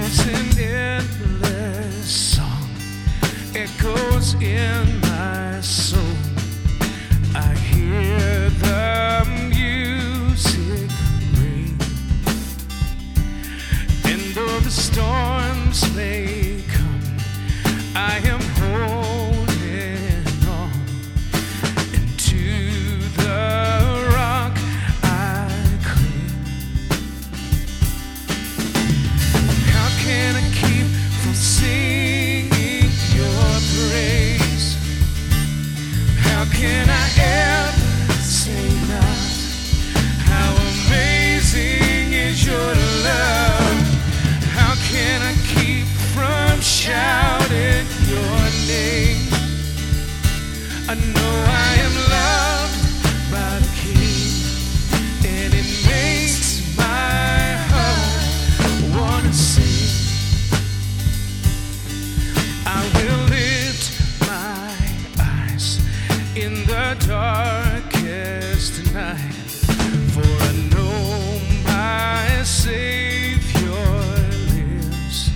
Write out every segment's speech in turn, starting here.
an endless song echoes in my soul. I hear the music ring, and though the storms may come, I am holding on, and to the rock I cling. How can I keep from singing your praise? How can I ever say enough? How amazing is your love? How can I keep from shouting your name? I know I am loved by the King, and it makes my heart wanna sing. I will lift my eyes in the darkest night, for I know my Savior lives,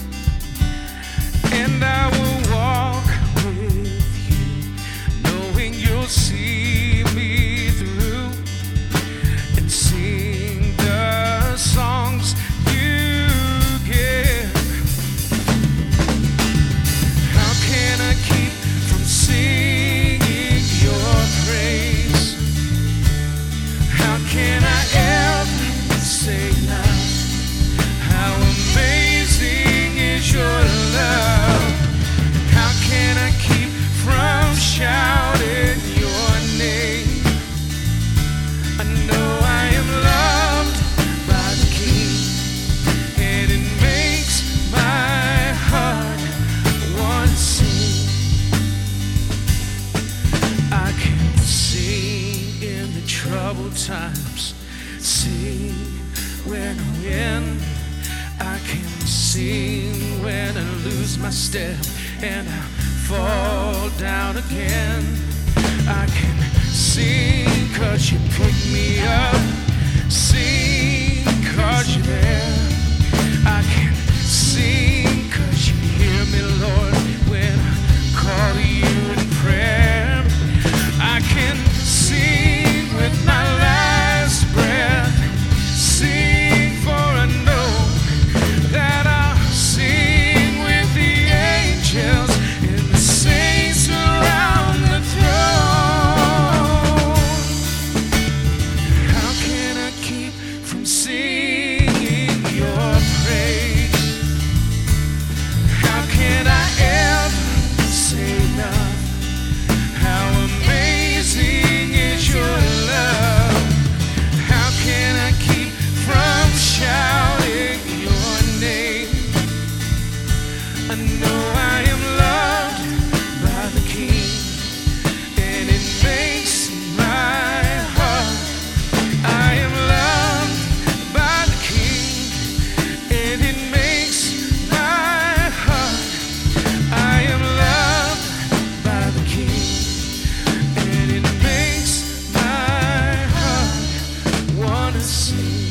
and I will walk with you, knowing you'll see me through, and sing the songs you give. How can I keep from singing your praise? How can I ever say enough? How amazing is your love? How can I keep from shouting your name? I know I am loved by the King, and it makes my heart want to sing. I can sing in the troubled times, sing when I win. I can sing when I lose my step and I fall down again. I can sing 'cause you pick me up, sing 'cause you're there. I can sing 'cause you hear me, Lord, when I call to you in prayer. I can sing with my last breath, sing for I know that I'll sing with the angels and the saints around the throne. How can I keep from singing your praise? How can I ever say enough? How amazing is your love? How can I keep from shouting your name? I know I am loved by the King, and it makes my heart. I am loved by the King, and it makes my heart. I am loved by the King, and it makes my heart wanna sing.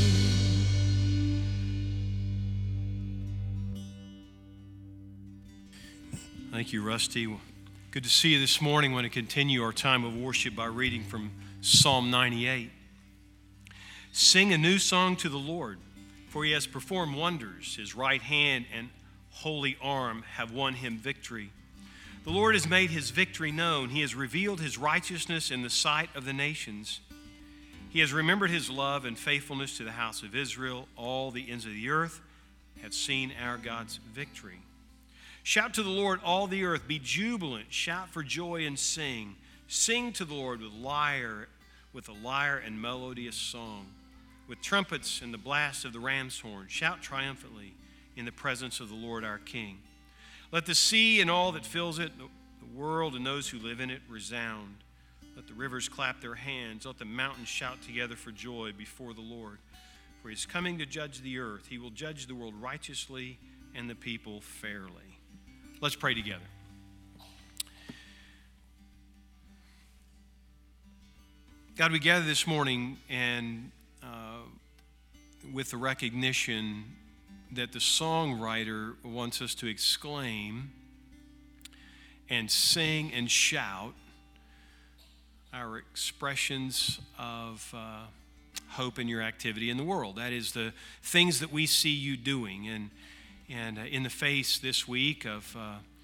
Thank you, Rusty. Good to see you this morning. I want to continue our time of worship by reading from Psalm 98. Sing a new song to the Lord, for he has performed wonders. His right hand and holy arm have won him victory. The Lord has made his victory known. He has revealed his righteousness in the sight of the nations. He has remembered his love and faithfulness to the house of Israel. All the ends of the earth have seen our God's victory. Shout to the Lord, all the earth. Be jubilant. Shout for joy and sing. Sing to the Lord with a lyre and melodious song, with trumpets and the blast of the ram's horn. Shout triumphantly in the presence of the Lord our King. Let the sea and all that fills it, the world and those who live in it, resound. Let the rivers clap their hands. Let the mountains shout together for joy before the Lord. For he is coming to judge the earth. He will judge the world righteously and the people fairly. Let's pray together. God, we gather this morning and with the recognition that the songwriter wants us to exclaim and sing and shout our expressions of hope in your activity in the world. That is the things that we see you doing. And in the face this week of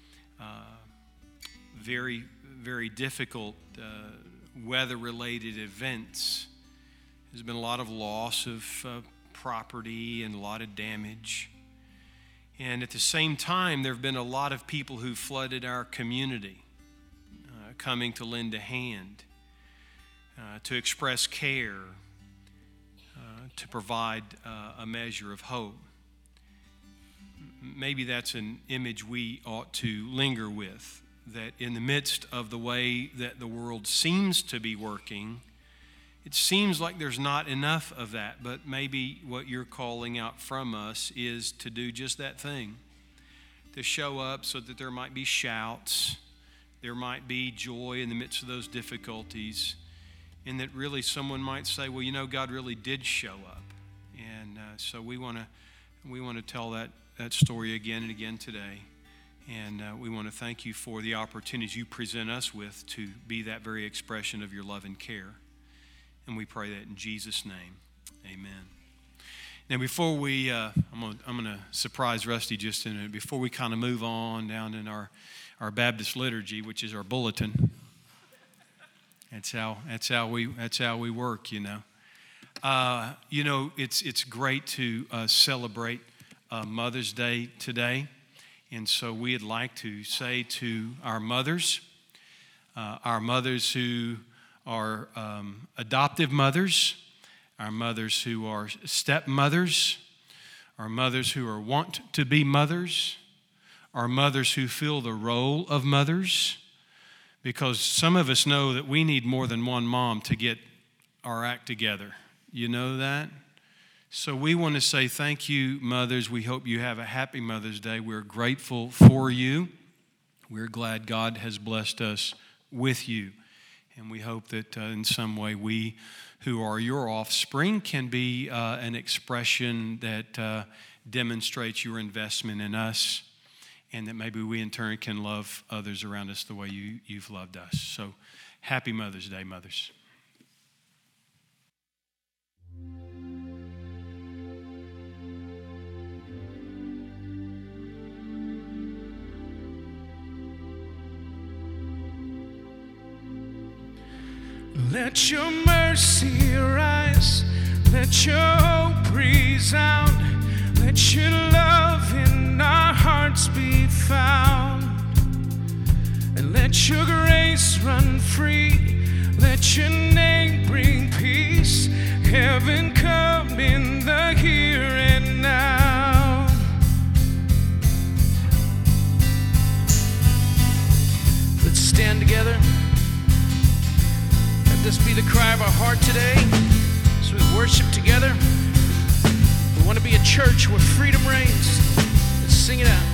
very, very difficult weather-related events, there's been a lot of loss of property and a lot of damage. And at the same time, there have been a lot of people who flooded our community, coming to lend a hand, to express care, to provide a measure of hope. Maybe that's an image we ought to linger with, that in the midst of the way that the world seems to be working, it seems like there's not enough of that, but maybe what you're calling out from us is to do just that thing, to show up so that there might be shouts, there might be joy in the midst of those difficulties, and that really someone might say, well, you know, God really did show up. And so we want to tell that story again and again today. And we want to thank you for the opportunities you present us with to be that very expression of your love and care. And we pray that in Jesus' name, amen. Now, before we, I'm going to surprise Rusty just in a minute. Before we kind of move on down in our Baptist liturgy, which is our bulletin. That's how we work, you know. It's great to celebrate Mother's Day today, and so we'd like to say to our mothers who are adoptive mothers, our mothers who are stepmothers, our mothers who are want to be mothers, our mothers who fill the role of mothers, because some of us know that we need more than one mom to get our act together. You know that? So we want to say thank you, mothers. We hope you have a happy Mother's Day. We're grateful for you. We're glad God has blessed us with you. And we hope that in some way we who are your offspring can be an expression that demonstrates your investment in us, and that maybe we in turn can love others around us the way you've loved us. So happy Mother's Day, mothers. Let your mercy rise, let your hope resound, let your love in our hearts be found, and let your grace run free, let your name bring peace, heaven come in the here and now. Let's stand together. Let this be the cry of our heart today as we worship together. We want to be a church where freedom reigns. Let's sing it out.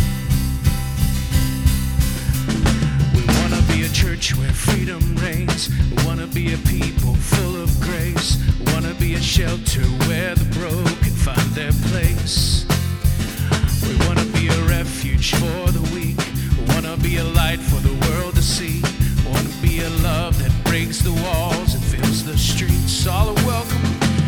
We want to be a church where freedom reigns. We want to be a people full of grace. We want to be a shelter where the broken find their place. We want to be a refuge for the weak. We want to be a light for the world to see. We want to be a love that breaks the walls and fills the streets. All are welcome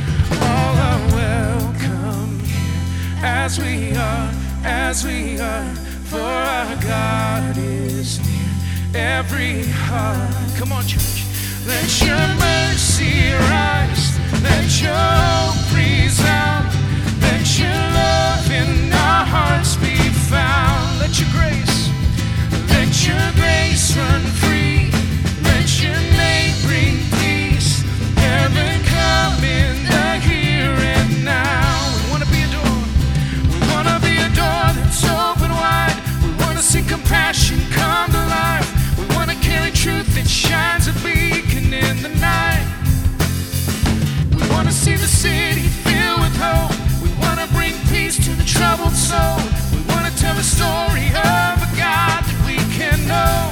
here as we are, for our God is near every heart. Come on, church. Let your mercy rise, let your hope resound, let your love in our hearts be found. Let your grace run free, let your name bring peace, heaven come in the here and now. We want to be a door that's open wide. We want to see compassion come to life. We want to carry truth that shines a beacon in the night. We want to see the city filled with hope. We want to bring peace to the troubled soul. We want to tell the story of a God that we can know.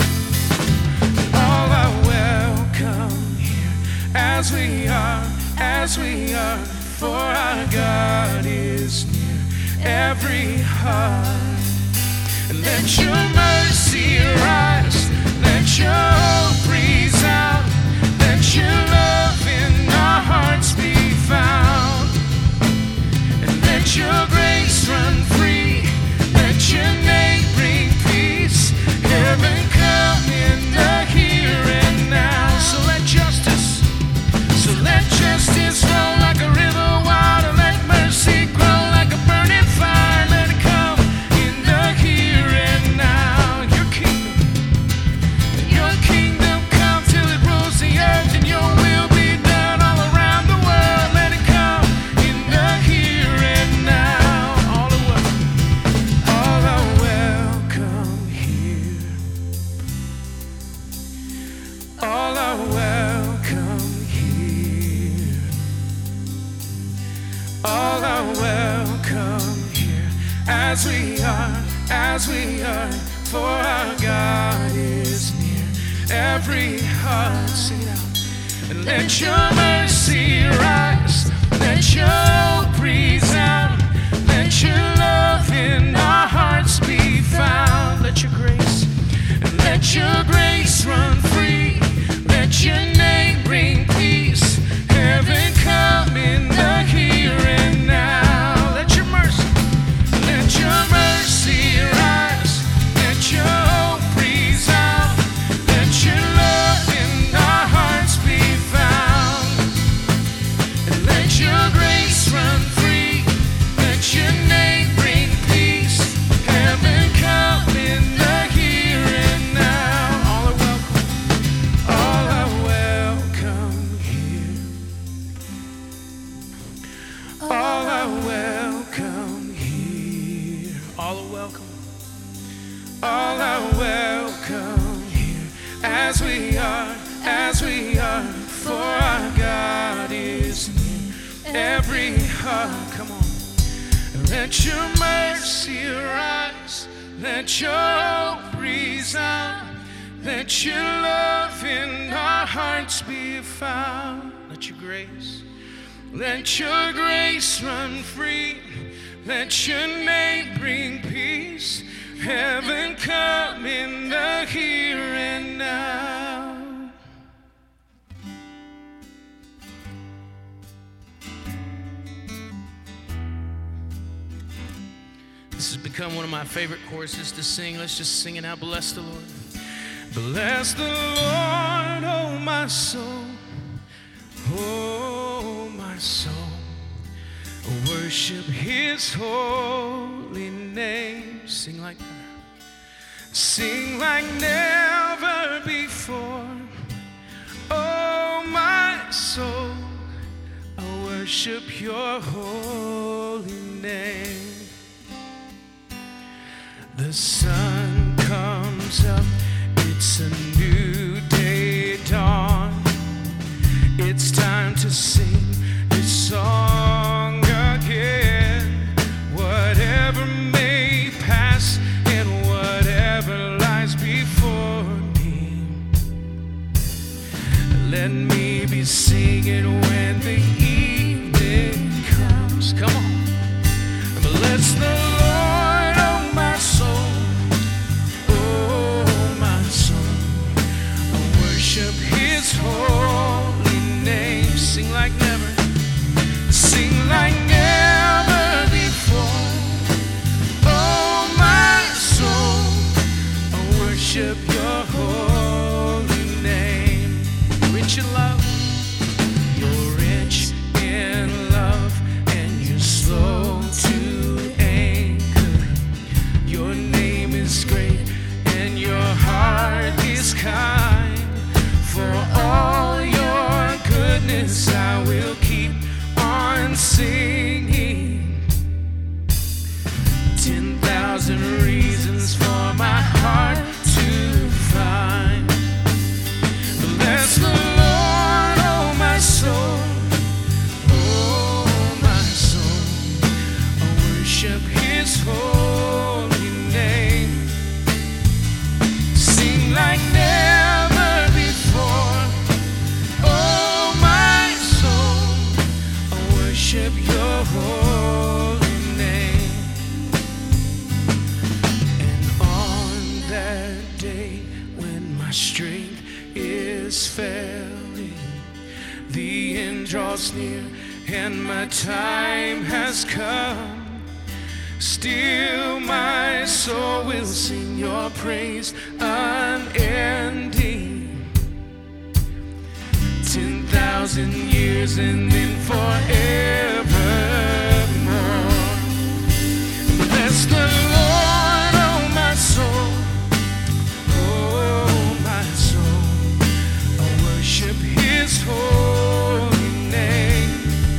All are welcome here as we are, for our God is near every heart. Let your mercy rise, let your hope breeze out, let your love in our hearts be found, and let your grace run free, let your name bring peace, heaven come in the here and now. So let justice flow like a river water, let mercy grow like a burning fire, let it come in the here and now. Your kingdom come till it rules the earth, and your will be done all around the world, let it come in the here and now. All are welcome here. All are welcome here. All are welcome here. As we are, for our God is near. Every heart, sing it out. And let your mercy rise, let your hope breeze out, let your love in our hearts be found. Let your grace run free, let your name bring peace, heaven come in the here and now. Let your mercy rise, let your hope breeze out, let your love in our hearts be found, and let your grace run free, let your name bring peace, heaven come in the here and now. All are welcome here. All are welcome here. All are welcome. All are welcome here. As we are, for our God is near. Every heart, come on. Let your mercy rise, let your hope breeze out, let your love in our hearts be found. Let your grace run free, let your name bring peace, heaven come in the here and now. This has become one of my favorite choruses to sing. Let's just sing it out. Bless the Lord. Bless the Lord, oh my soul. Oh my soul. Worship his holy name. Sing like never. Sing like never before. Oh my soul. I worship your holy name. The sun comes up, it's a new day dawn. It's time to sing this song again. Whatever may pass and whatever lies before me, let me be singing when the evening comes. Come on. Bless the Lord, oh my soul. Oh my soul. I worship his holy name. Sing like never. Sing like never before. Oh my soul. I worship your holy name. Rich in love. You're rich in love, and you're slow to anger. is near and my time has come, still my soul will sing your praise unending. 10,000 years and then forevermore. Bless the Lord, oh my soul, oh my soul. I worship His holy name.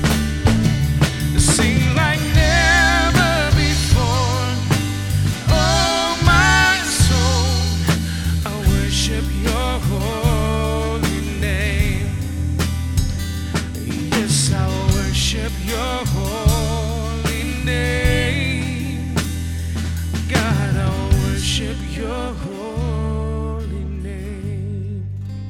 Sing like never before, oh my soul. I worship your holy name. Yes, I worship your holy name. God, I worship your holy name.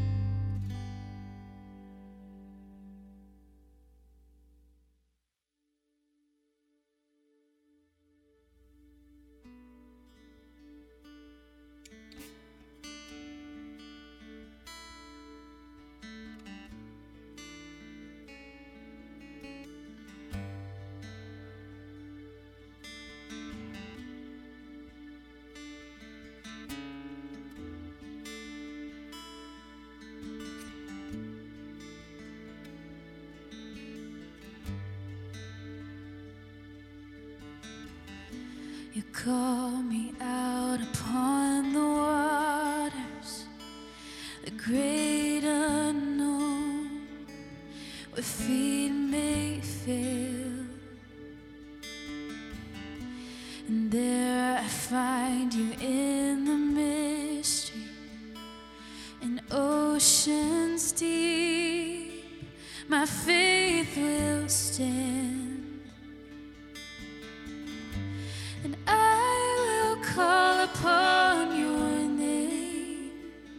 You call me out upon the waters, the great unknown, where feet may fail. And there I find you in the mystery, in oceans deep, my faith will stand. And I will call upon your name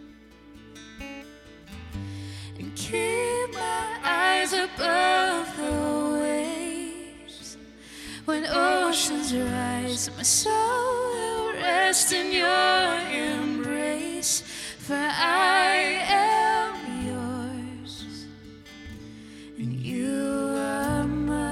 and keep my eyes above the waves. When oceans rise, my soul will rest in your embrace. For I am yours and you are mine.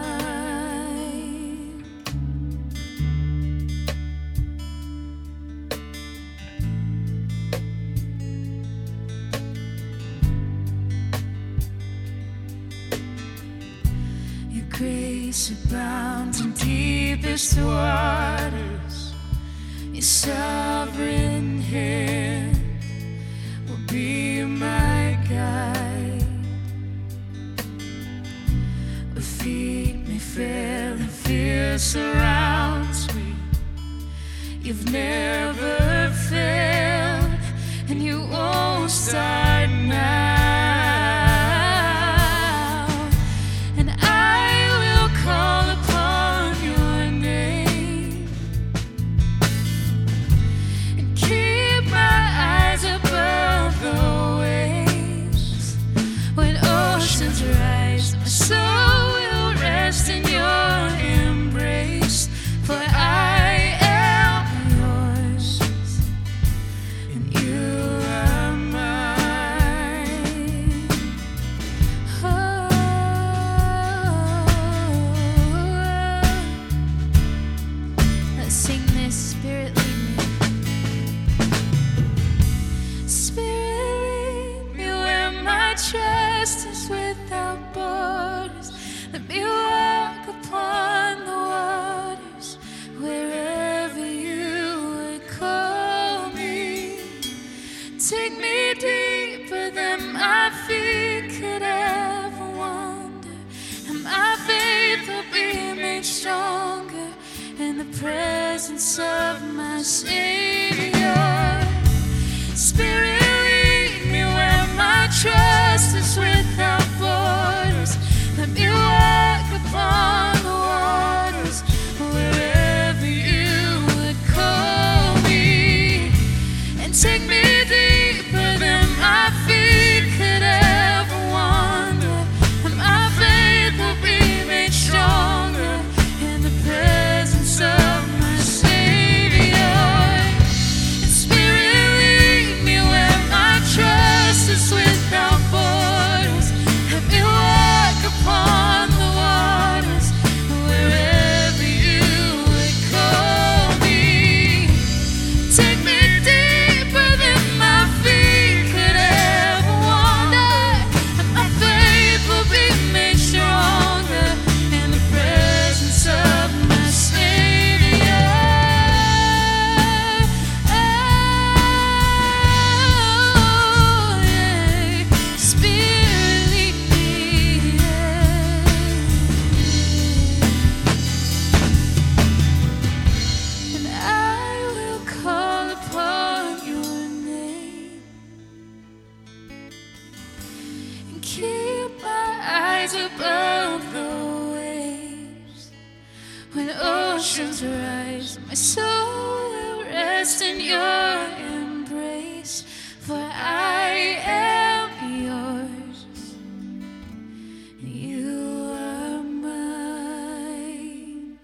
Grace abounds in deepest waters. Your sovereign hand will be my guide. Where feet may fail and fear surrounds me, you've never failed and you won't start now. Take me deeper than my feet could ever wander, and my faith will be made stronger in the presence of my Savior. Spirit, lead me where my trust is without borders. Let me walk upon the waters wherever you would call me, and take me deeper than my feet could ever wander, and my faith will be made stronger in the presence of my Savior. And Spirit, lead me where my trust is without borders. When oceans rise, my soul will rest in your embrace. For I am yours, and you are mine.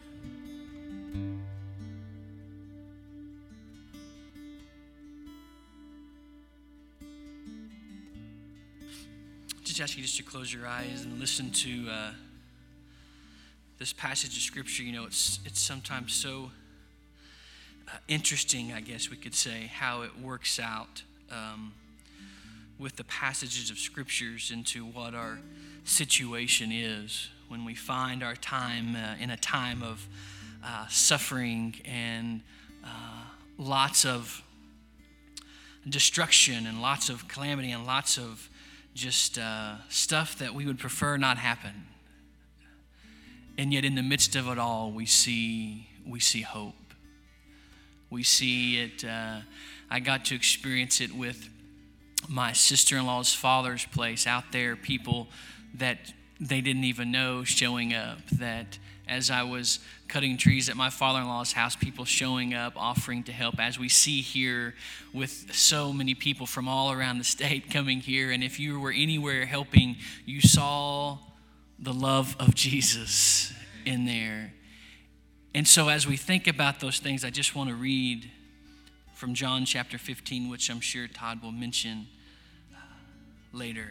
Just ask you just to close your eyes and listen to this passage of Scripture. You know, it's sometimes so interesting, I guess we could say, how it works out with the passages of Scriptures into what our situation is when we find our time in a time of suffering and lots of destruction and lots of calamity and lots of just stuff that we would prefer not happen. And yet in the midst of it all, we see hope. We see it. I got to experience it with my sister-in-law's father's place out there, people that they didn't even know showing up. That as I was cutting trees at my father-in-law's house, people showing up, offering to help, as we see here with so many people from all around the state coming here. And if you were anywhere helping, you saw the love of Jesus in there. And so as we think about those things, I just want to read from John chapter 15, which I'm sure Todd will mention later.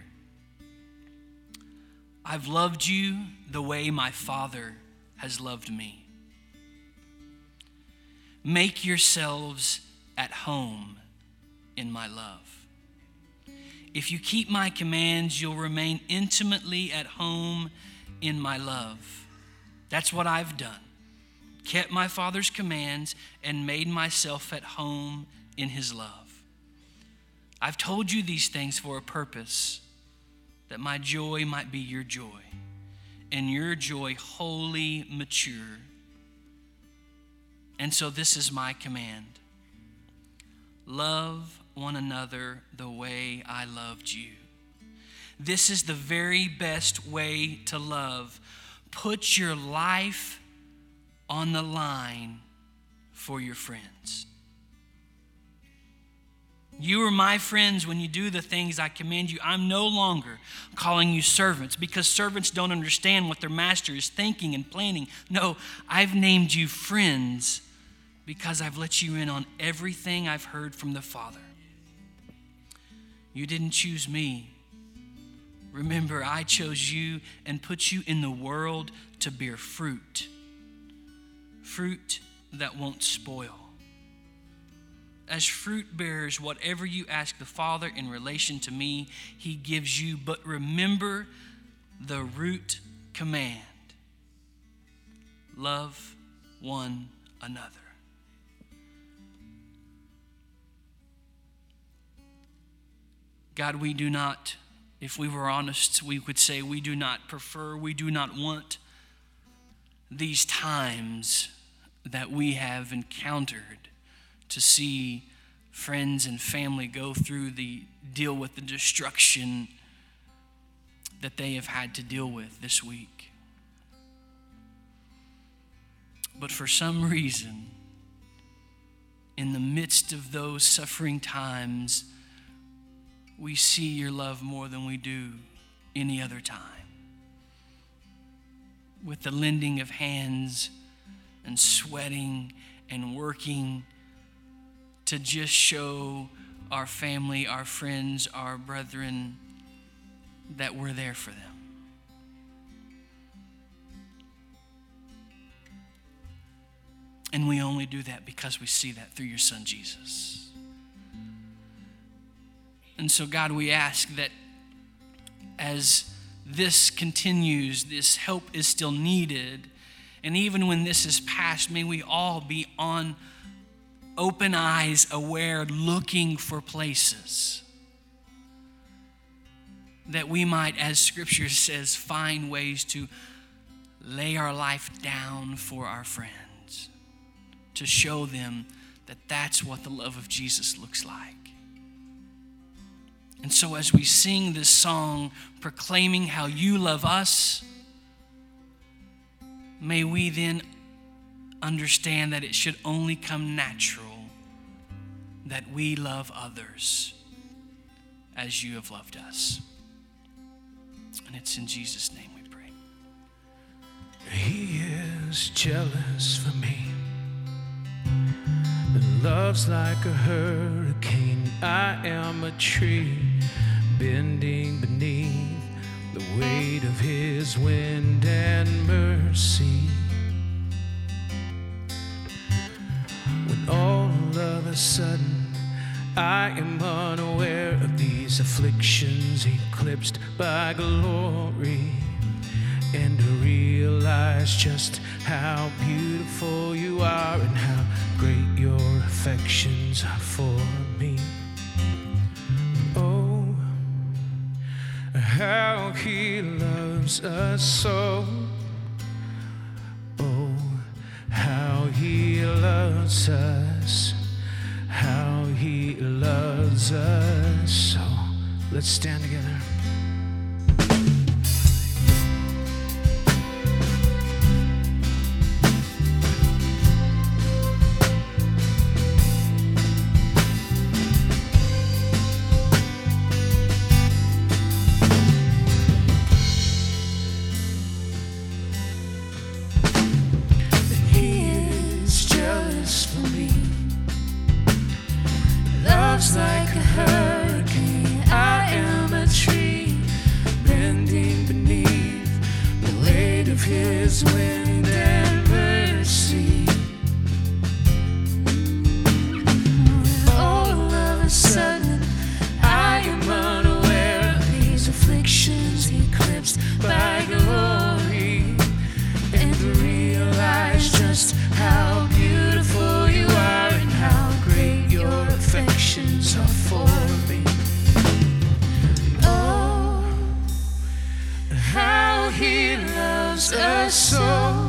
I've loved you the way my Father has loved me. Make yourselves at home in my love. If you keep my commands, you'll remain intimately at home in my love. That's what I've done. Kept my Father's commands and made myself at home in his love. I've told you these things for a purpose, that my joy might be your joy, and your joy wholly mature. And so this is my command. Love one another the way I loved you. This is the very best way to love. Put your life on the line for your friends. You are my friends when you do the things I command you. I'm no longer calling you servants, because servants don't understand what their master is thinking and planning. No, I've named you friends because I've let you in on everything I've heard from the Father. You didn't choose me. Remember, I chose you and put you in the world to bear fruit. Fruit that won't spoil. As fruit bearers, whatever you ask the Father in relation to me, he gives you. But remember the root command. Love one another. God, we do not, if we were honest, we would say we do not prefer, we do not want these times that we have encountered to see friends and family go through deal with the destruction that they have had to deal with this week. But for some reason, in the midst of those suffering times, we see your love more than we do any other time. With the lending of hands and sweating and working to just show our family, our friends, our brethren that we're there for them. And we only do that because we see that through your Son, Jesus. And so, God, we ask that as this continues, this help is still needed. And even when this is past, may we all be on open eyes, aware, looking for places that we might, as Scripture says, find ways to lay our life down for our friends, to show them that that's what the love of Jesus looks like. And so as we sing this song proclaiming how you love us, may we then understand that it should only come natural that we love others as you have loved us. And it's in Jesus' name we pray. He is jealous for me. Love's like a hurricane. I am a tree bending beneath the weight of his wind and mercy. When all of a sudden I am unaware of these afflictions eclipsed by glory, and to realize just how beautiful you are and how great your affections are for me. Oh, how he loves us so. Oh, how he loves us. How he loves us so. Let's stand together. Like a hurricane, I am a tree bending beneath the weight of his wind and mercy. All of a sudden, I am unaware of these afflictions eclipsed by glory, and to realize just how beautiful you are and how great your affections are for me. Oh, how he loves us so.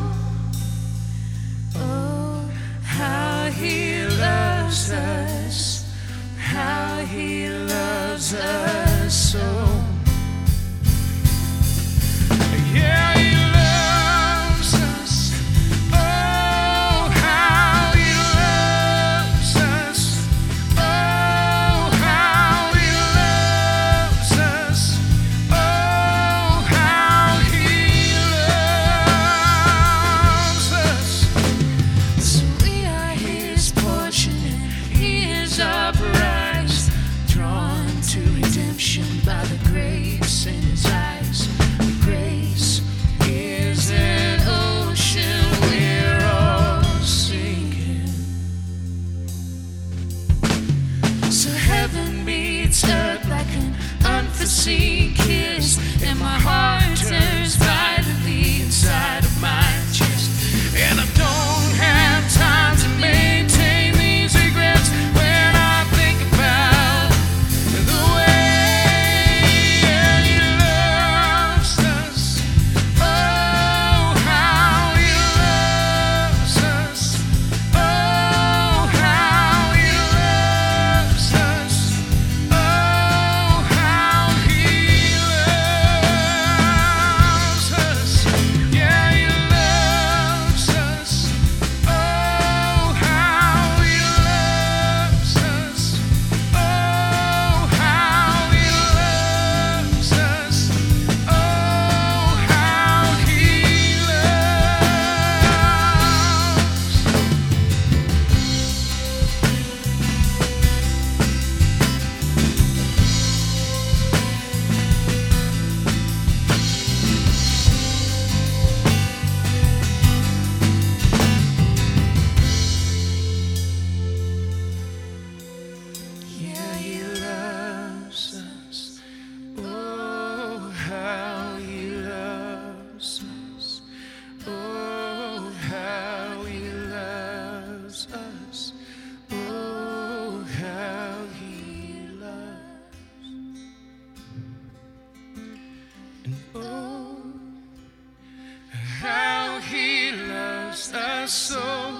Oh, how he loves us. How he loves us so. Yeah, he loves us. Oh, how he loves us. Oh, how he loves us. Oh, how he loves us. So we are his portion and he is our prize, drawn to redemption by the grace in his eyes. The grace is an ocean we're all sinking. So heaven meets earth like an unforeseen kiss, and my heart turns violently inside of my chest. And I don't have time to maintain these regrets when I think about the way he loves us. Oh, how he loves us. Oh, how he loves us. Oh, how he loves us. Yeah, he loves us. Oh, how he loves us. Oh, how he loves us. Oh, how he Yeah, he loves us. Oh, how he loves us. Oh, how he loves us. Oh, how he loves. And oh, how he loves us so.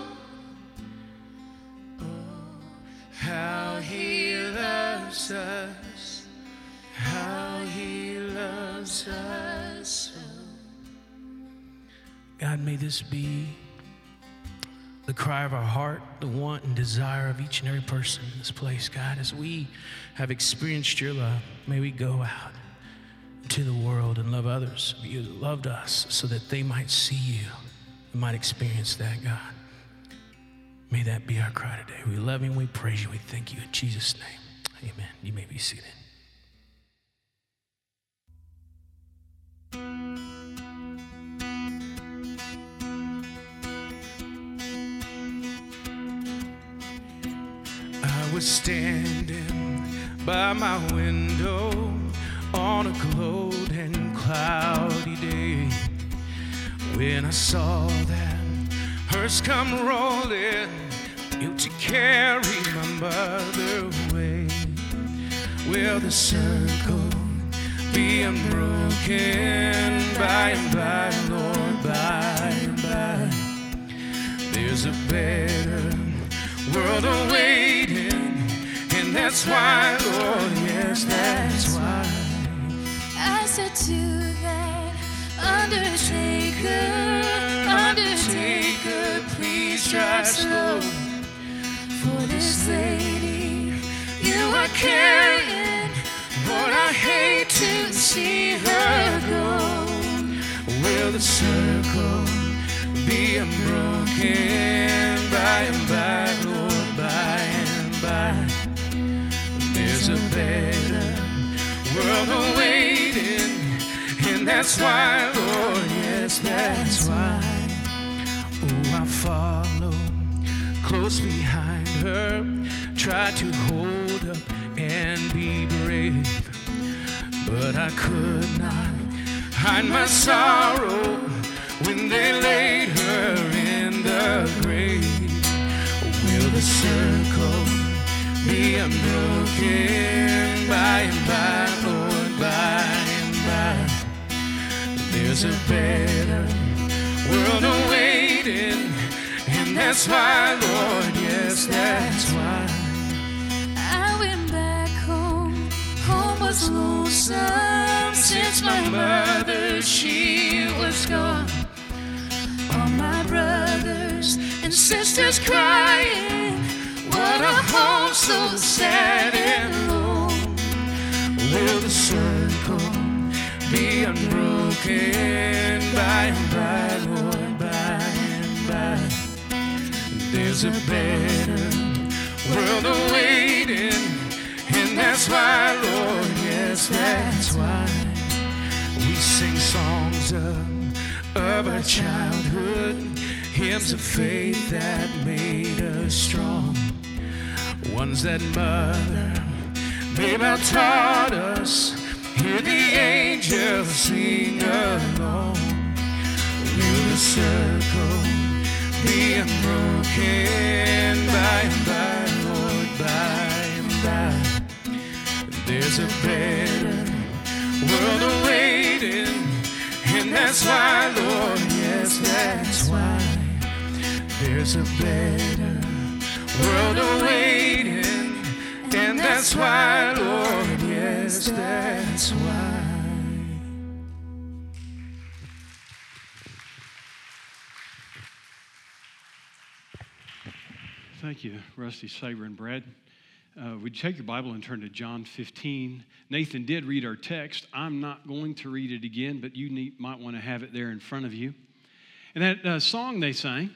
How he loves us, how he loves us so. God, may this be the cry of our heart, the want and desire of each and every person in this place, God. As we have experienced your love, may we go out into the world and love others. You loved us so that they might see you and might experience that, God. May that be our cry today. We love you and we praise you. We thank you in Jesus' name. Amen. You may be seated. I was standing by my window on a cold and cloudy day when I saw that hearse come rolling out to carry my mother away. Will the circle be unbroken by and by, Lord, by and by? There's a better world awaiting, and that's why, Lord, yes, that's why. I said to that undertaker, please drive slow. For this lady you are carrying, Lord, I hate to see her go. Will the circle be unbroken by and by, Lord, by and by? There's a better world awaiting, and that's why, Lord, yes, that's why. Oh, I follow close behind her, try to hold up and be brave, but I could not hide my sorrow when they laid her in the grave. Will the circle be unbroken by and by, Lord, by and by? There's a better world awaiting, and that's why, Lord, yes, that's why. I went back home, home was lonesome since my mother, she was gone. All my brothers and sisters crying, what a home so sad and lone. Will the circle be unbroken by and by, Lord, by and by? There's a better world awaiting, and that's why, Lord, yes, that's why. We sing songs of our childhood, hymns of faith that made us strong, ones that Mother Maybell taught us. Hear the angels sing along. Will the circle be unbroken by and by, Lord, by and by? There's a better world awaiting, and that's why, Lord, yes, that's why. There's a better world awaiting, and that's why, Lord, yes, that's why. Thank you, Rusty, Saber, and Brad. Would you take your Bible and turn to John 15? Nathan did read our text. I'm not going to read it again, but you might want to have it there in front of you. And that song they sang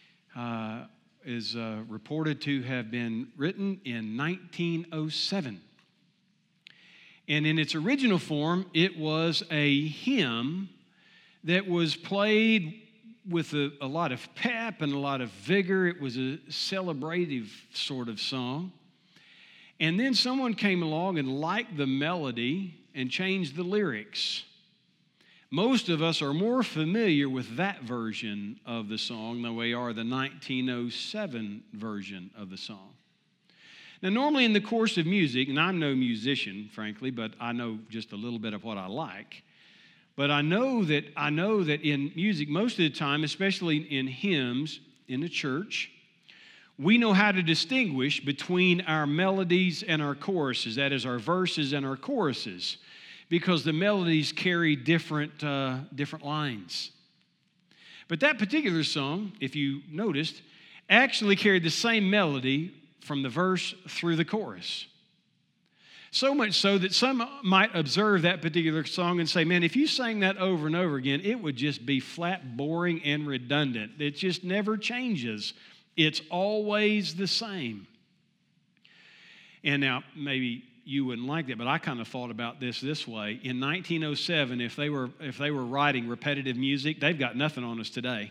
is reported to have been written in 1907. And in its original form, it was a hymn that was played with a lot of pep and a lot of vigor. It was a celebrative sort of song. And then someone came along and liked the melody and changed the lyrics. Most of us are more familiar with that version of the song than we are the 1907 version of the song. Now, normally in the course of music, and I'm no musician, frankly, but I know just a little bit of what I like. But I know that in music, most of the time, especially in hymns in the church, we know how to distinguish between our melodies and our choruses. That is, our verses and our choruses, because the melodies carry different lines. But that particular song, if you noticed, actually carried the same melody from the verse through the chorus. So much so that some might observe that particular song and say, man, if you sang that over and over again, it would just be flat, boring, and redundant. It just never changes. It's always the same. And now, maybe you wouldn't like that, but I kind of thought about this way. In 1907, if they were writing repetitive music, they've got nothing on us today.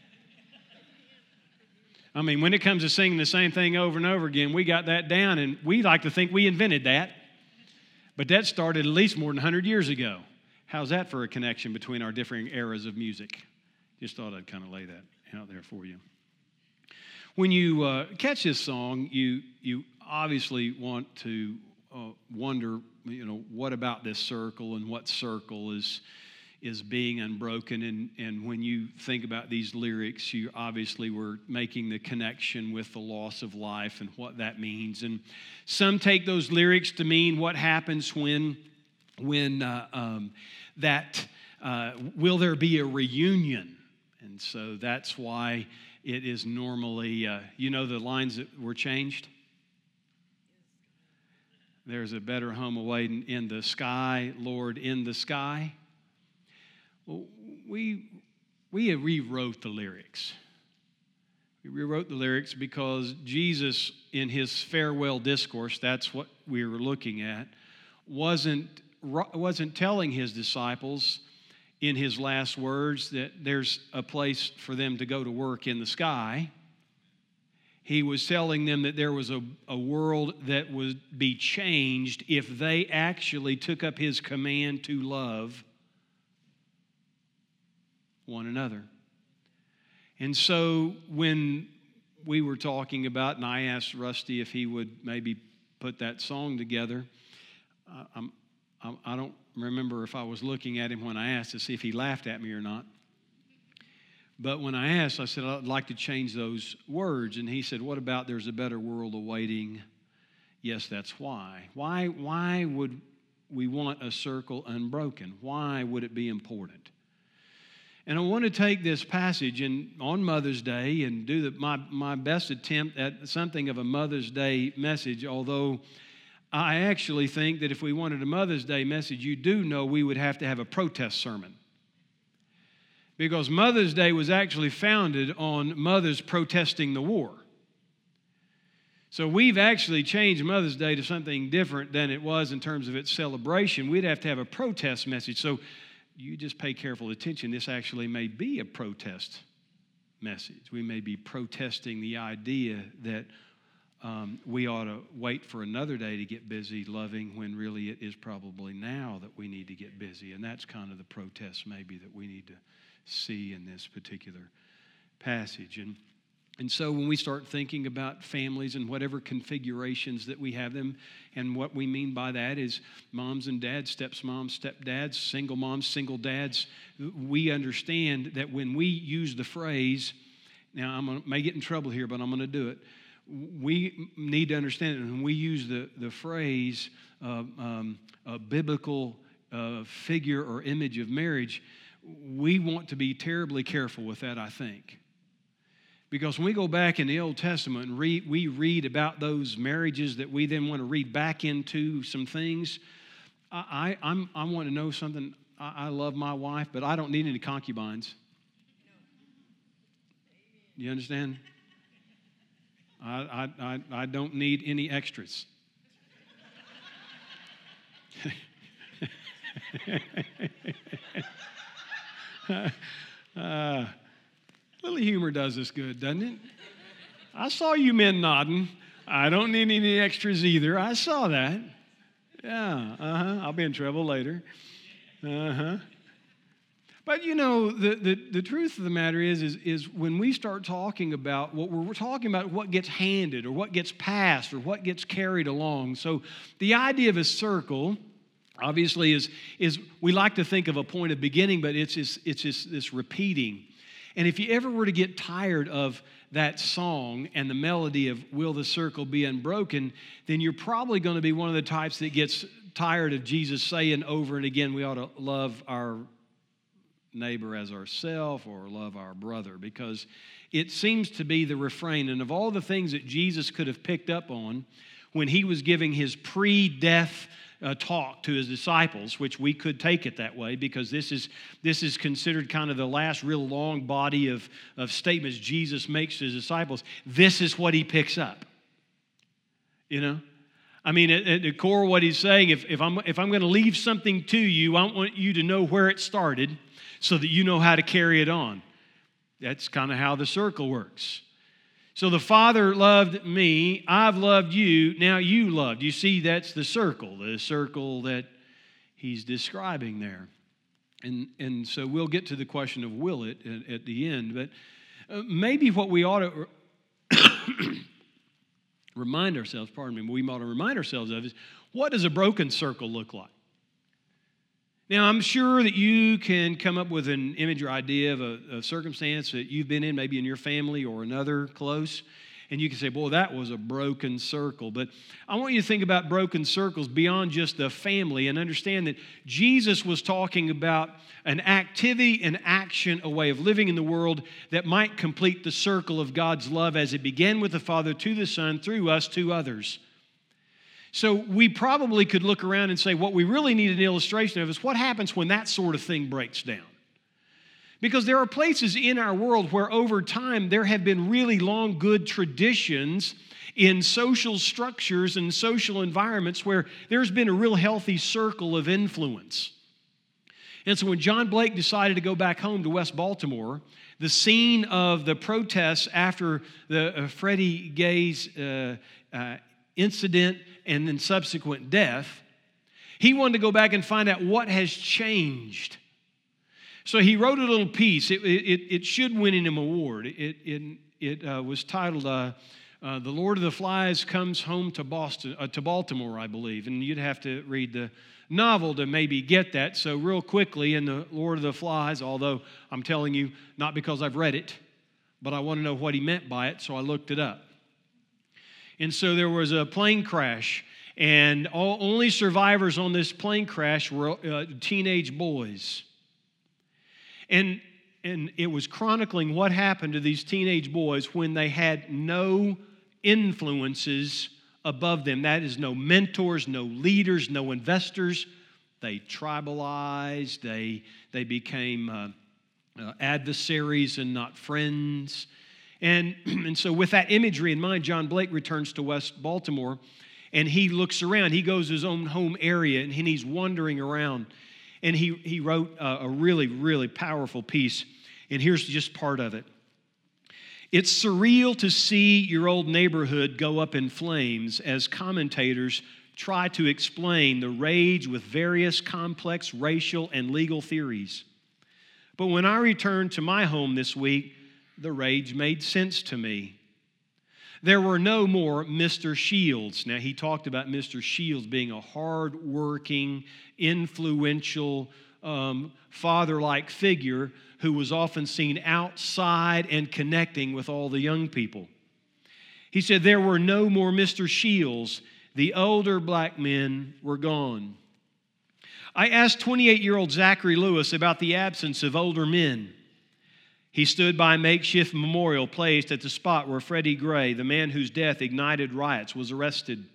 I mean, when it comes to singing the same thing over and over again, we got that down, and we like to think we invented that. But that started at least more than 100 years ago. How's that for a connection between our differing eras of music? Just thought I'd kind of lay that out there for you. When you catch this song, you obviously want to wonder, what about this circle and what circle is being unbroken. And when you think about these lyrics, you obviously were making the connection with the loss of life and what that means. And some take those lyrics to mean what happens when will there be a reunion? And so that's why it is normally, the lines that were changed? There's a better home awaiting in the sky, Lord, in the sky. Well, we rewrote the lyrics. We rewrote the lyrics because Jesus, in his farewell discourse, that's what we were looking at, wasn't telling his disciples in his last words that there's a place for them to go to work in the sky. He was telling them that there was a world that would be changed if they actually took up his command to love one another. And so when we were talking about, and I asked Rusty if he would maybe put that song together, I don't remember if I was looking at him when I asked to see if he laughed at me or not. But when I asked, I said, I'd like to change those words. And he said, what about there's a better world awaiting? Yes, that's why. Why would we want a circle unbroken? Why would it be important? And I want to take this passage and on Mother's Day and do my best attempt at something of a Mother's Day message, although I actually think that if we wanted a Mother's Day message, you do know we would have to have a protest sermon. Because Mother's Day was actually founded on mothers protesting the war. So we've actually changed Mother's Day to something different than it was in terms of its celebration. We'd have to have a protest message. So you just pay careful attention. This actually may be a protest message. We may be protesting the idea that we ought to wait for another day to get busy loving when really it is probably now that we need to get busy. And that's kind of the protest maybe that we need to see in this particular passage. And so when we start thinking about families and whatever configurations that we have them, and what we mean by that is moms and dads, stepmoms, stepdads, single moms, single dads, we understand that when we use the phrase, now may get in trouble here, but I'm going to do it. We need to understand that when we use the phrase a biblical figure or image of marriage, we want to be terribly careful with that, I think. Because when we go back in the Old Testament and we read about those marriages that we then want to read back into some things, I want to know something. I love my wife, but I don't need any concubines. You understand? I don't need any extras. Little humor does us good, doesn't it? I saw you men nodding. I don't need any extras either. I saw that. Yeah, I'll be in trouble later. But the truth of the matter is when we start talking about what we're talking about, what gets handed or what gets passed or what gets carried along. So the idea of a circle, obviously, is we like to think of a point of beginning, but it's just this repeating. And if you ever were to get tired of that song and the melody of Will the Circle Be Unbroken, then you're probably going to be one of the types that gets tired of Jesus saying over and again, we ought to love our neighbor as ourselves or love our brother, because it seems to be the refrain. And of all the things that Jesus could have picked up on when he was giving his pre-death talk to his disciples, which we could take it that way because this is considered kind of the last real long body of statements Jesus makes to his disciples, this is what he picks up. You know? I mean, at the core of what he's saying, if I'm going to leave something to you, I want you to know where it started so that you know how to carry it on. That's kind of how the circle works. So the Father loved me, I've loved you, now you loved. You see, that's the circle that he's describing there. And so we'll get to the question of will it at the end. But maybe what we ought to remind ourselves, we ought to remind ourselves of is, what does a broken circle look like? Now, I'm sure that you can come up with an image or idea of a circumstance that you've been in, maybe in your family or another close, and you can say, boy, that was a broken circle. But I want you to think about broken circles beyond just the family and understand that Jesus was talking about an activity, an action, a way of living in the world that might complete the circle of God's love as it began with the Father to the Son, through us to others. So we probably could look around and say what we really need an illustration of is what happens when that sort of thing breaks down. Because there are places in our world where over time there have been really long, good traditions in social structures and social environments where there's been a real healthy circle of influence. And so when John Blake decided to go back home to West Baltimore, the scene of the protests after the Freddie Gay's incident and then subsequent death, he wanted to go back and find out what has changed. So he wrote a little piece. It should win him an award. It was titled "The Lord of the Flies Comes Home to Baltimore," I believe. And you'd have to read the novel to maybe get that. So real quickly, in The Lord of the Flies, although I'm telling you, not because I've read it, but I want to know what he meant by it, so I looked it up. And so there was a plane crash, and only survivors on this plane crash were teenage boys. And it was chronicling what happened to these teenage boys when they had no influences above them. That is, no mentors, no leaders, no investors. They tribalized. They became adversaries and not friends. And so with that imagery in mind, John Blake returns to West Baltimore, and he looks around. He goes to his own home area, and he's wandering around. And he wrote a really, really powerful piece, and here's just part of it. It's surreal to see your old neighborhood go up in flames as commentators try to explain the rage with various complex racial and legal theories. But when I returned to my home this week, the rage made sense to me. There were no more Mr. Shields. Now, he talked about Mr. Shields being a hard-working, influential, father-like figure who was often seen outside and connecting with all the young people. He said, there were no more Mr. Shields. The older black men were gone. I asked 28-year-old Zachary Lewis about the absence of older men. He stood by a makeshift memorial placed at the spot where Freddie Gray, the man whose death ignited riots, was arrested.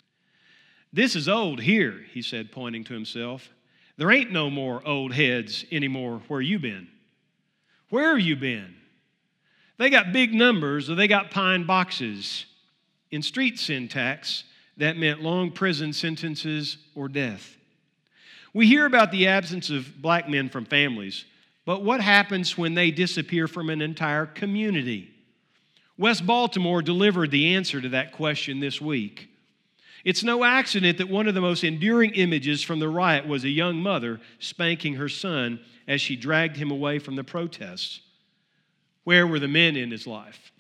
This is old here, he said, pointing to himself. There ain't no more old heads anymore where you been. Where have you been? They got big numbers or they got pine boxes. In street syntax, that meant long prison sentences or death. We hear about the absence of black men from families. But what happens when they disappear from an entire community? West Baltimore delivered the answer to that question this week. It's no accident that one of the most enduring images from the riot was a young mother spanking her son as she dragged him away from the protests. Where were the men in his life?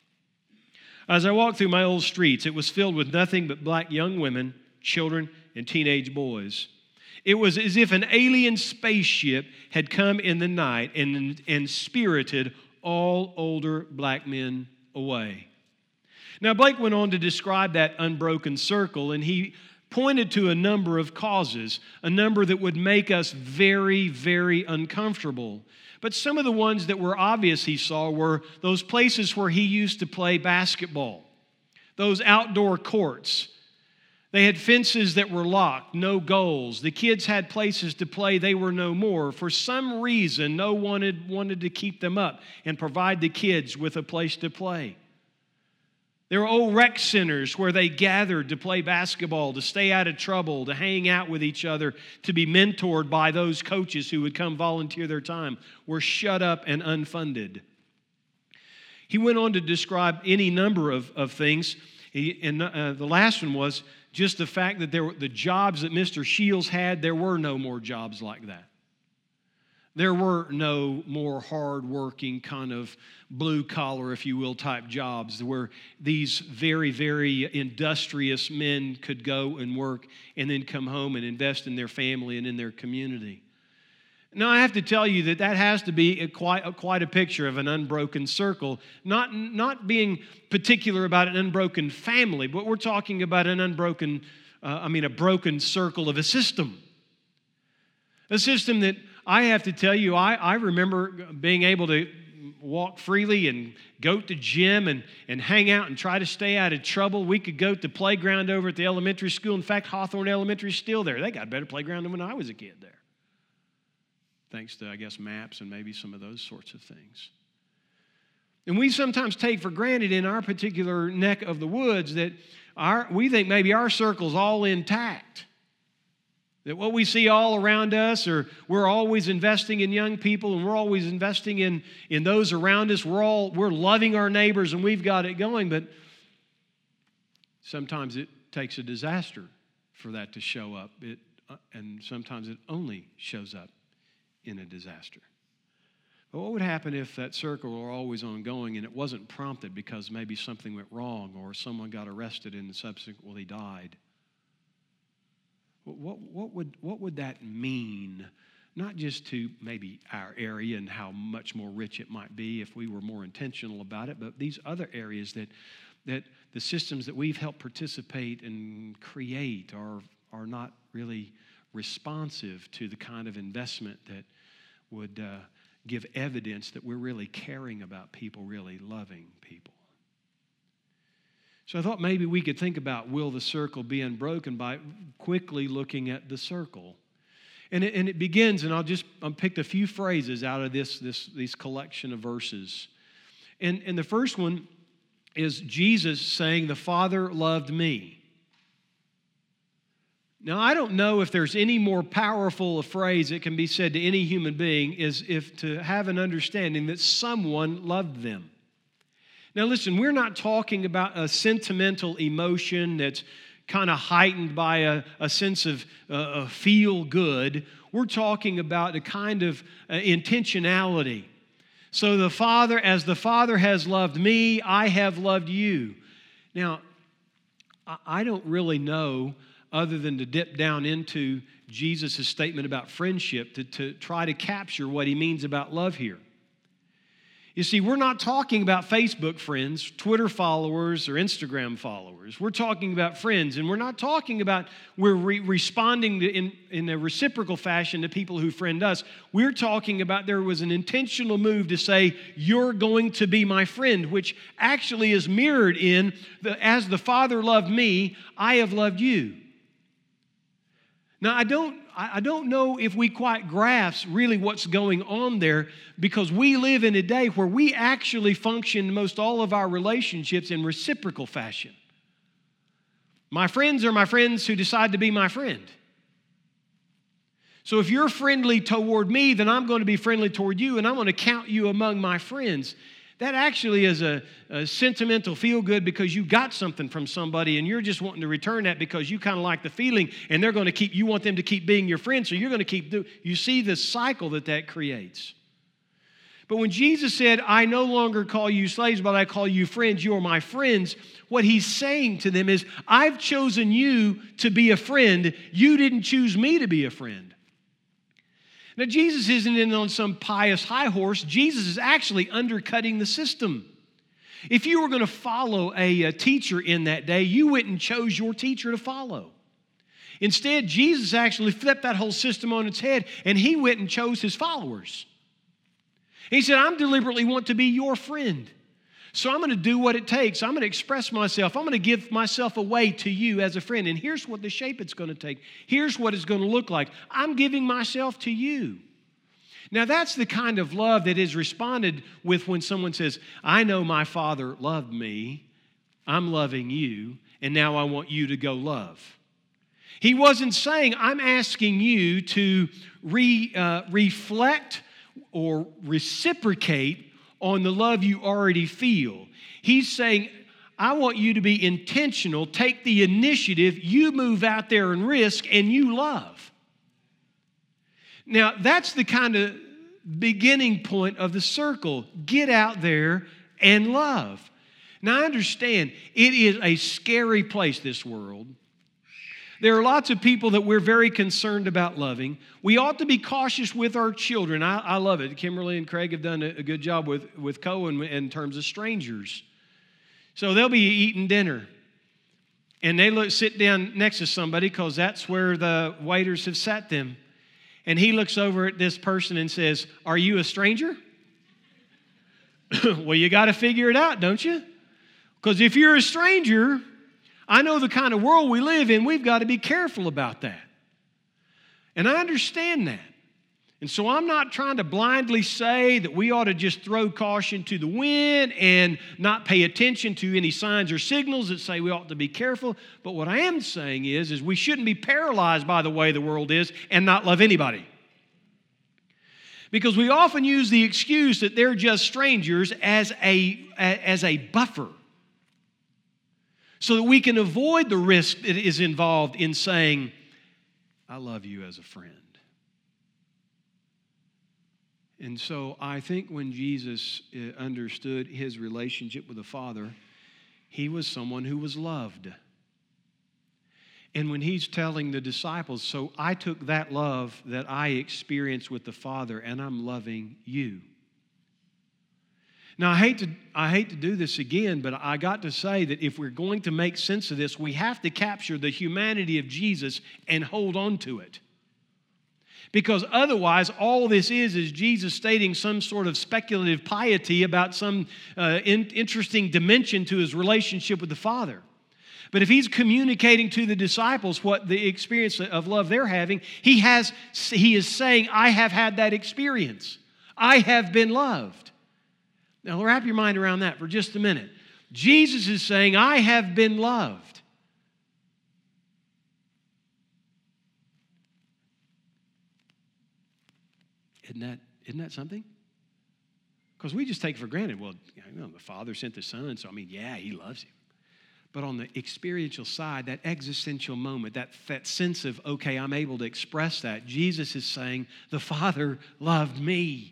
As I walked through my old streets, it was filled with nothing but black young women, children, and teenage boys. It was as if an alien spaceship had come in the night and spirited all older black men away. Now, Blake went on to describe that unbroken circle, and he pointed to a number of causes, a number that would make us very, very uncomfortable. But some of the ones that were obvious he saw were those places where he used to play basketball, those outdoor courts. They had fences that were locked, no goals. The kids had places to play, they were no more. For some reason, no one wanted to keep them up and provide the kids with a place to play. There were old rec centers where they gathered to play basketball, to stay out of trouble, to hang out with each other, to be mentored by those coaches who would come volunteer their time, were shut up and unfunded. He went on to describe any number of things. The last one was just the fact that the jobs that Mr. Shields had, there were no more jobs like that. There were no more hard-working kind of blue-collar, if you will, type jobs where these very, very industrious men could go and work and then come home and invest in their family and in their community. Now, I have to tell you that has to be quite a picture of an unbroken circle, not being particular about an unbroken family, but we're talking about a broken circle of a system. A system that I have to tell you, I remember being able to walk freely and go to the gym and hang out and try to stay out of trouble. We could go to the playground over at the elementary school. In fact, Hawthorne Elementary is still there. They got a better playground than when I was a kid there. Thanks to, I guess, maps and maybe some of those sorts of things. And we sometimes take for granted in our particular neck of the woods that we think maybe our circle's all intact. That what we see all around us, or we're always investing in young people and we're always investing in those around us. We're loving our neighbors and we've got it going, but sometimes it takes a disaster for that to show up. And sometimes it only shows up in a disaster. But what would happen if that circle were always ongoing and it wasn't prompted because maybe something went wrong or someone got arrested and subsequently died? What would that mean? Not just to maybe our area and how much more rich it might be if we were more intentional about it, but these other areas that the systems that we've helped participate and create are not really responsive to the kind of investment that would give evidence that we're really caring about people, really loving people. So I thought maybe we could think about will the circle be unbroken by quickly looking at the circle. And it begins, and I'll picked a few phrases out of these collection of verses. And the first one is Jesus saying, "The Father loved me." Now, I don't know if there's any more powerful a phrase that can be said to any human being is if to have an understanding that someone loved them. Now, listen, we're not talking about a sentimental emotion that's kind of heightened by a sense of feel good. We're talking about a kind of intentionality. So as the Father has loved me, I have loved you. Now, I don't really know, other than to dip down into Jesus' statement about friendship, to try to capture what he means about love here. You see, we're not talking about Facebook friends, Twitter followers, or Instagram followers. We're talking about friends, and we're not talking about we're responding in a reciprocal fashion to people who friend us. We're talking about there was an intentional move to say, you're going to be my friend, which actually is mirrored in, as the Father loved me, I have loved you. Now, I don't know if we quite grasp really what's going on there, because we live in a day where we actually function in most all of our relationships in reciprocal fashion. My friends are my friends who decide to be my friend. So if you're friendly toward me, then I'm going to be friendly toward you, and I'm going to count you among my friends. That actually is a sentimental feel-good because you got something from somebody and you're just wanting to return that because you kind of like the feeling, and they're going to you want them to keep being your friend, so you're going to keep doing. You see the cycle that creates. But when Jesus said, I no longer call you slaves, but I call you friends, you are my friends, what he's saying to them is, I've chosen you to be a friend. You didn't choose me to be a friend. Now, Jesus isn't in on some pious high horse. Jesus is actually undercutting the system. If you were going to follow a teacher in that day, you went and chose your teacher to follow. Instead, Jesus actually flipped that whole system on its head, and he went and chose his followers. He said, I'm deliberately want to be your friend. So I'm going to do what it takes. I'm going to express myself. I'm going to give myself away to you as a friend. And here's what the shape it's going to take. Here's what it's going to look like. I'm giving myself to you. Now, that's the kind of love that is responded with when someone says, I know my Father loved me. I'm loving you. And now I want you to go love. He wasn't saying, I'm asking you to reflect or reciprocate on the love you already feel. He's saying, I want you to be intentional, take the initiative, you move out there and risk, and you love. Now, that's the kind of beginning point of the circle. Get out there and love. Now, I understand it is a scary place, this world. There are lots of people that we're very concerned about loving. We ought to be cautious with our children. I love it. Kimberly and Craig have done a good job with Cohen in terms of strangers. So they'll be eating dinner, and they sit down next to somebody because that's where the waiters have sat them. And he looks over at this person and says, are you a stranger? Well, you got to figure it out, don't you? Because if you're a stranger, I know the kind of world we live in, we've got to be careful about that. And I understand that. And so I'm not trying to blindly say that we ought to just throw caution to the wind and not pay attention to any signs or signals that say we ought to be careful. But what I am saying is we shouldn't be paralyzed by the way the world is and not love anybody. Because we often use the excuse that they're just strangers as a buffer, so that we can avoid the risk that is involved in saying, I love you as a friend. And so I think when Jesus understood his relationship with the Father, he was someone who was loved. And when he's telling the disciples, so I took that love that I experienced with the Father and I'm loving you. Now, I hate to do this again, but I got to say that if we're going to make sense of this, we have to capture the humanity of Jesus and hold on to it. Because otherwise, all this is Jesus stating some sort of speculative piety about some interesting dimension to his relationship with the Father. But if he's communicating to the disciples what the experience of love they're having, he is saying, I have had that experience. I have been loved. Now, wrap your mind around that for just a minute. Jesus is saying, I have been loved. Isn't that something? Because we just take for granted, well, the Father sent the Son, so yeah, he loves him. But on the experiential side, that existential moment, that sense of, okay, I'm able to express that, Jesus is saying, the Father loved me.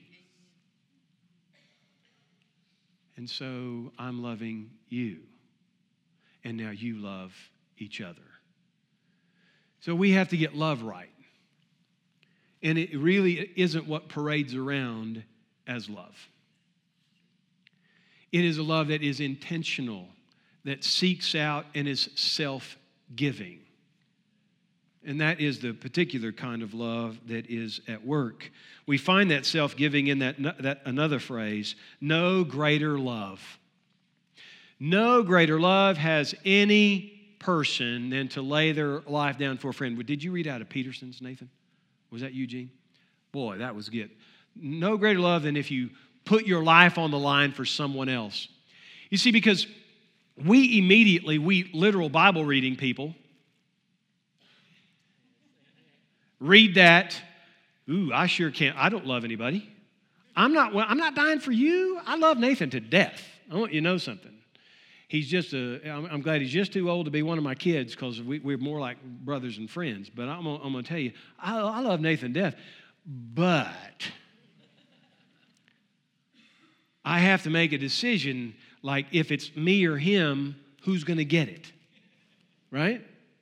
And so I'm loving you. And now you love each other. So we have to get love right. And it really isn't what parades around as love. It is a love that is intentional, that seeks out and is self-giving. And that is the particular kind of love that is at work. We find that self-giving in that another phrase, no greater love. No greater love has any person than to lay their life down for a friend. Did you read out of Peterson's, Nathan? Was that Eugene? Boy, that was good. No greater love than if you put your life on the line for someone else. You see, because we literal Bible reading people, read that, I sure can't, I don't love anybody. I'm not dying for you. I love Nathan to death. I want you to know something. I'm glad he's just too old to be one of my kids because we're more like brothers and friends. But I'm going to tell you, I love Nathan to death. But I have to make a decision, like if it's me or him, who's going to get it? Right?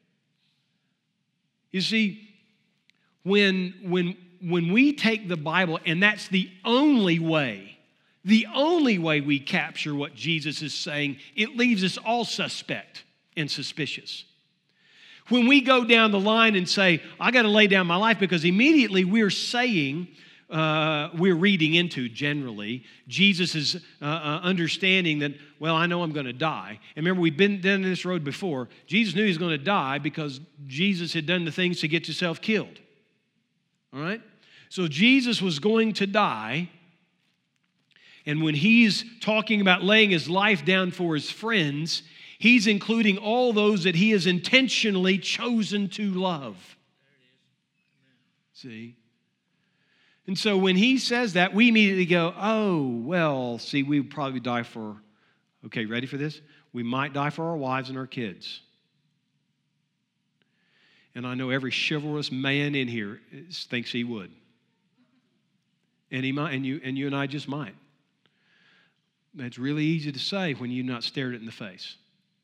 You see, when we take the Bible, and that's the only way we capture what Jesus is saying, it leaves us all suspect and suspicious. When we go down the line and say, I got to lay down my life, because immediately we're saying, we're reading into generally. Jesus is understanding that, well, I know I'm going to die. And remember, we've been down this road before. Jesus knew he was going to die because Jesus had done the things to get himself killed. All right? So Jesus was going to die. And when he's talking about laying his life down for his friends, he's including all those that he has intentionally chosen to love. See? And so when he says that, we immediately go, oh, well, see, we would probably die for, okay, ready for this? We might die for our wives and our kids. And I know every chivalrous man in here thinks he would. And he might, and you and I just might. That's really easy to say when you're not stared it in the face.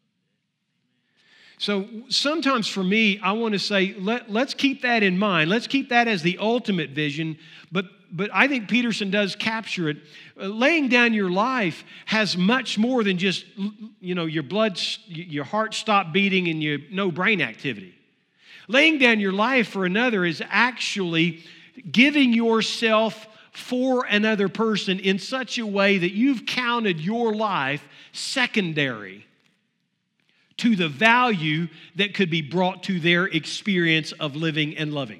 So sometimes for me, I want to say, let's keep that in mind. Let's keep that as the ultimate vision. But I think Peterson does capture it. Laying down your life has much more than just, your heart stopped beating and no brain activity. Laying down your life for another is actually giving yourself for another person in such a way that you've counted your life secondary to the value that could be brought to their experience of living and loving.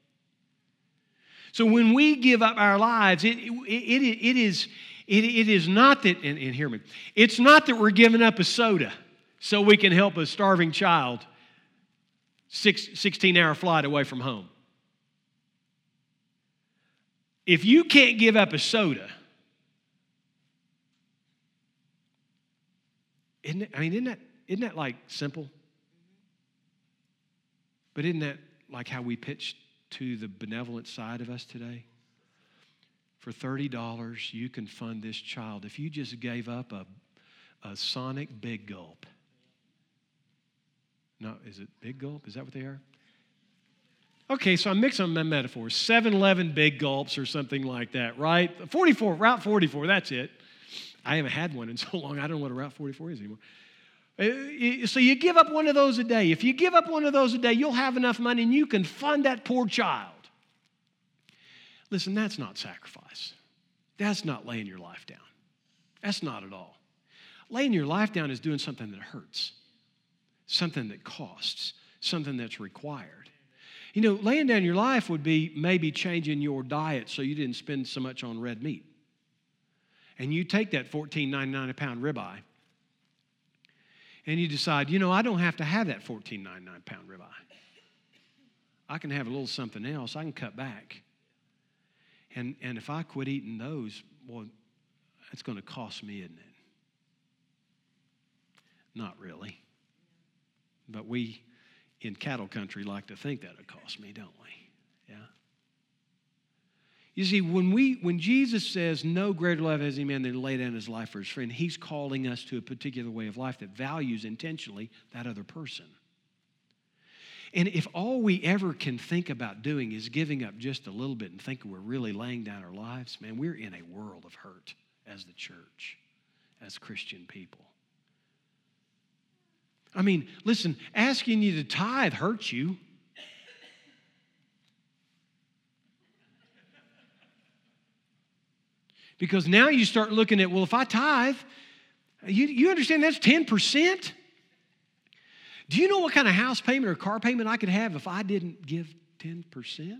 So when we give up our lives, it is not that, and hear me, it's not that we're giving up a soda so we can help a starving child 16-hour flight away from home. If you can't give up a soda, isn't that like simple? But isn't that like how we pitch to the benevolent side of us today? For $30, you can fund this child. If you just gave up a Sonic Big Gulp. No, is it Big Gulp? Is that what they are? Okay, so I'm mixing my metaphors. 7-Eleven Big Gulps or something like that, right? Route 44, that's it. I haven't had one in so long, I don't know what a Route 44 is anymore. So you give up one of those a day. If you give up one of those a day, you'll have enough money and you can fund that poor child. Listen, that's not sacrifice. That's not laying your life down. That's not at all. Laying your life down is doing something that hurts, something that costs, something that's required. Laying down your life would be maybe changing your diet so you didn't spend so much on red meat. And you take that $14.99 a pound ribeye and you decide, I don't have to have that $14.99 pound ribeye. I can have a little something else. I can cut back. And if I quit eating those, well, it's going to cost me, isn't it? Not really. But we in cattle country like to think that it cost me, don't we? Yeah. You see, when Jesus says no greater love has any man than to lay down his life for his friend, he's calling us to a particular way of life that values intentionally that other person. And if all we ever can think about doing is giving up just a little bit and thinking we're really laying down our lives, man, we're in a world of hurt as the church, as Christian people. I mean, listen, asking you to tithe hurts you. Because now you start looking at, well, if I tithe, you understand that's 10%? Do you know what kind of house payment or car payment I could have if I didn't give 10%? Amen.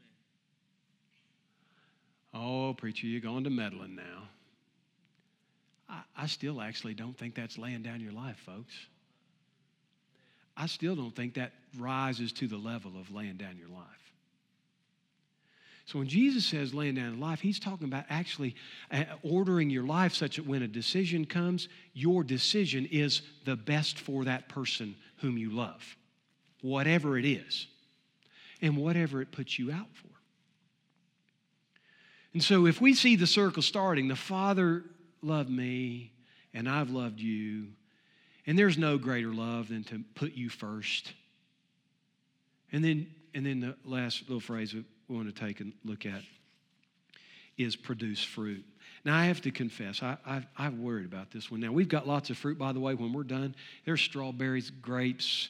Oh, preacher, you're going to meddling now. I still actually don't think that's laying down your life, folks. I still don't think that rises to the level of laying down your life. So when Jesus says laying down your life, he's talking about actually ordering your life such that when a decision comes, your decision is the best for that person whom you love, whatever it is, and whatever it puts you out for. And so if we see the circle starting, the Father loved me, and I've loved you, and there's no greater love than to put you first. And then the last little phrase we want to take a look at is produce fruit. Now, I have to confess, I've worried about this one. Now, we've got lots of fruit, by the way, when we're done. There's strawberries, grapes,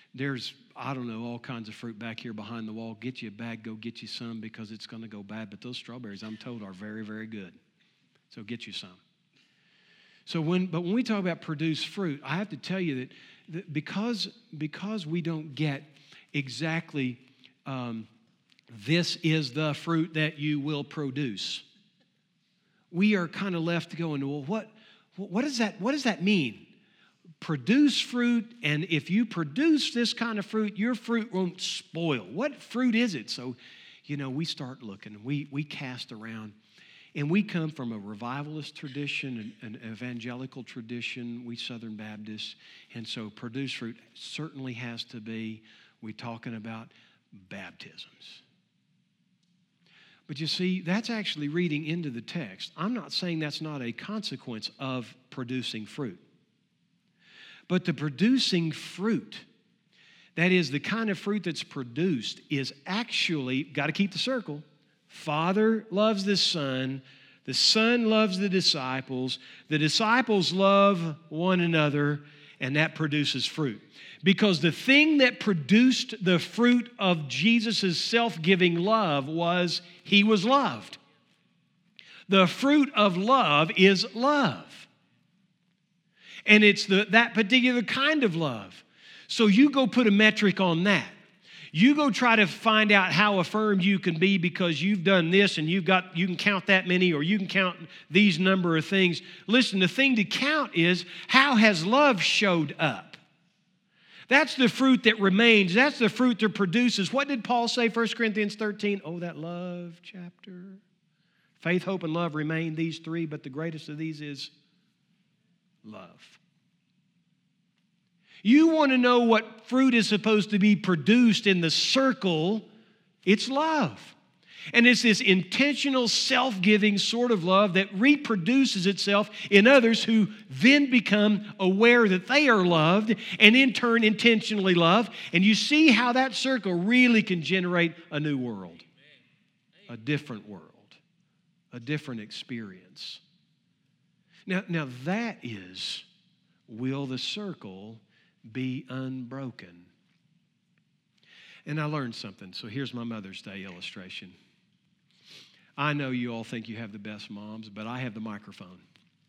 there's, I don't know, all kinds of fruit back here behind the wall. Get you a bag, go get you some because it's going to go bad. But those strawberries, I'm told, are very, very good. So get you some. But when we talk about produced fruit, I have to tell you that because we don't get exactly this is the fruit that you will produce, we are kind of left going, well, what does that mean? Produce fruit, and if you produce this kind of fruit, your fruit won't spoil. What fruit is it? So, we start looking, and we cast around. And we come from a revivalist tradition, an evangelical tradition, we Southern Baptists. And so produced fruit certainly has to be, we're talking about baptisms. But you see, that's actually reading into the text. I'm not saying that's not a consequence of producing fruit. But the producing fruit, that is the kind of fruit that's produced, is actually, got to keep the circle, Father loves the Son loves the disciples love one another, and that produces fruit. Because the thing that produced the fruit of Jesus' self-giving love was he was loved. The fruit of love is love. And it's that particular kind of love. So you go put a metric on that. You go try to find out how affirmed you can be because you've done this and you can count that many, or you can count these number of things. Listen, the thing to count is how has love showed up? That's the fruit that remains. That's the fruit that produces. What did Paul say, 1 Corinthians 13? Oh, that love chapter. Faith, hope, and love remain, these three, but the greatest of these is love. You want to know what fruit is supposed to be produced in the circle, it's love. And it's this intentional, self-giving sort of love that reproduces itself in others who then become aware that they are loved and in turn intentionally love. And you see how that circle really can generate a new world, a different world, a different experience. Now that is, will the circle be unbroken? And I learned something. So here's my Mother's Day illustration. I know you all think you have the best moms, but I have the microphone.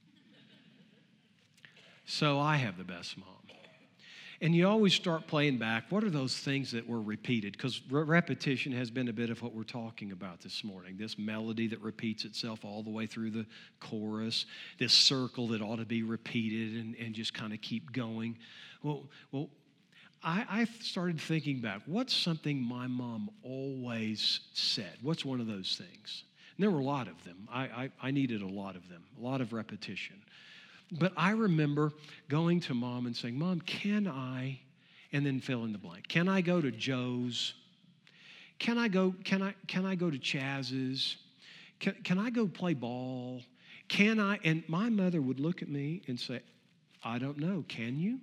So I have the best mom. And you always start playing back, what are those things that were repeated? Because repetition has been a bit of what we're talking about this morning. This melody that repeats itself all the way through the chorus, this circle that ought to be repeated and just kind of keep going. Well, I started thinking back, what's something my mom always said? What's one of those things? And there were a lot of them. I needed a lot of them, a lot of repetition. But I remember going to Mom and saying, Mom, can I, and then fill in the blank. Can I go to Joe's? Can I go to Chaz's? Can I go play ball? Can I? And my mother would look at me and say, I don't know. Can you?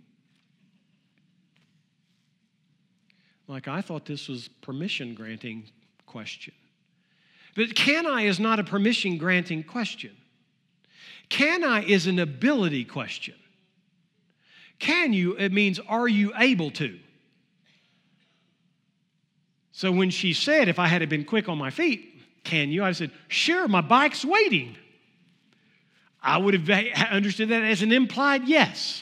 Like I thought this was permission granting question. But can I is not a permission granting question. Can I is an ability question. Can you, it means are you able to? So when she said, if I had been quick on my feet, can you? I said, sure, my bike's waiting. I would have understood that as an implied yes.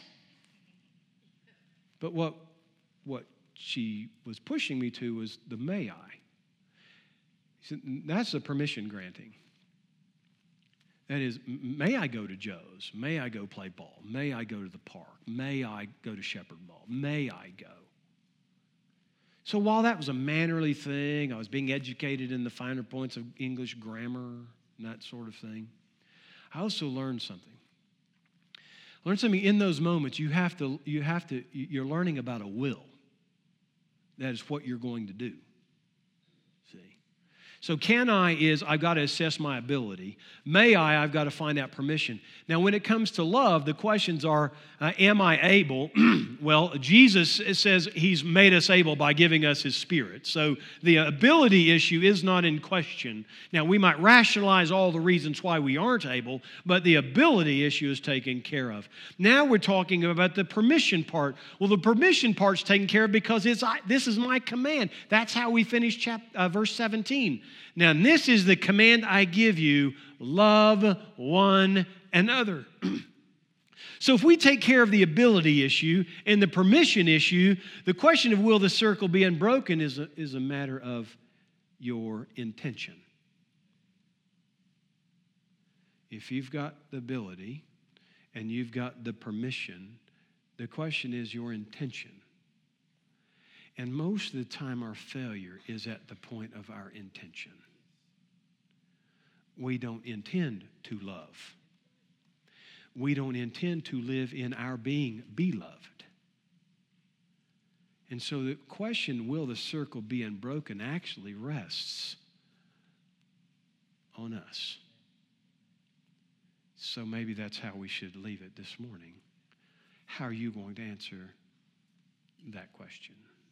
But what she was pushing me to was the may I. He said, that's a permission granting. That is, may I go to Joe's? May I go play ball? May I go to the park? May I go to Shepherd Mall? May I go? So while that was a mannerly thing, I was being educated in the finer points of English grammar and that sort of thing, I also learned something. In those moments, you're learning about a will. That is what you're going to do. See? So can I is I've got to assess my ability. May I've got to find out permission. Now, when it comes to love, the questions are, am I able? Well, Jesus says he's made us able by giving us his Spirit. So the ability issue is not in question. Now, we might rationalize all the reasons why we aren't able, but the ability issue is taken care of. Now we're talking about the permission part. Well, the permission part's taken care of because this is my command. That's how we finish verse 17. Now, this is the command I give you, love one another. So if we take care of the ability issue and the permission issue, the question of will the circle be unbroken is a matter of your intention. If you've got the ability and you've got the permission, the question is your intention. And most of the time our failure is at the point of our intention. We don't intend to love. We don't intend to live in our being beloved. And so the question, will the circle be unbroken, actually rests on us. So maybe that's how we should leave it this morning. How are you going to answer that question?